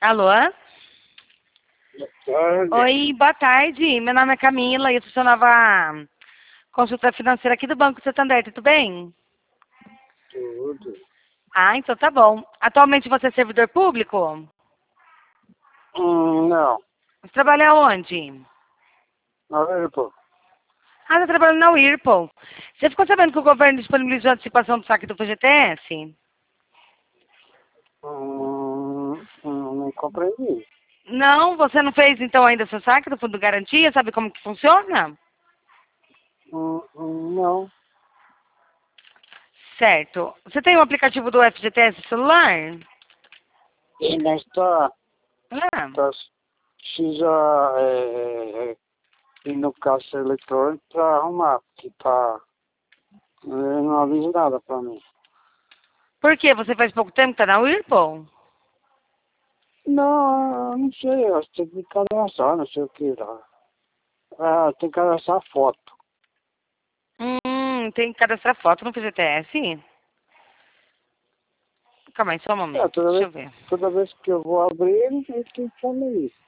Alô? Tarde. Oi, boa tarde. Meu nome é Camila e eu sou nova consultora financeira aqui do Banco Santander, tudo bem? Tudo. Ah, então tá bom. Atualmente você é servidor público? Não. Você trabalha onde? Não, pô. Ah, tá trabalhando na Whirlpool. Você ficou sabendo que o governo disponibilizou a antecipação do saque do FGTS? Não compreendi. Não, você não fez então ainda seu saque do Fundo de Garantia? Sabe como que funciona? Não. Certo. Você tem o aplicativo do FGTS no celular? Ainda está, Ah, está, precisa ir no caixa eletrônico para arrumar, porque tá, não avisa nada para mim. por quê? Você faz pouco tempo que tá na Whirlpool? Não sei, eu acho que tem que me cadastrar, não sei o que lá. Ah, tem que cadastrar foto. Tem que cadastrar foto no FGTS? Calma aí, só um momento. Toda Deixa vez, eu ver. toda vez que eu vou abrir, ele tem que fazer isso.